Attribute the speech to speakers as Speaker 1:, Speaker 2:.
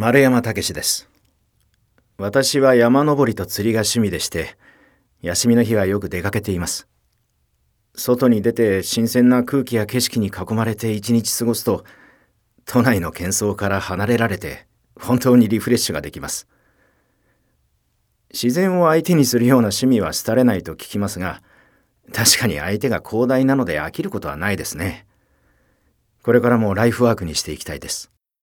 Speaker 1: 丸山武です。私は山登りと釣りが趣味でして、休みの日はよく出かけています。外に出て新鮮な空気や景色に囲まれて一日過ごすと、都内の喧騒から離れられて、本当にリフレッシュができます。自然を相手にするような趣味は廃れないと聞きますが、確かに相手が広大なので飽きることはないですね。これからもライフワークにしていきたいです。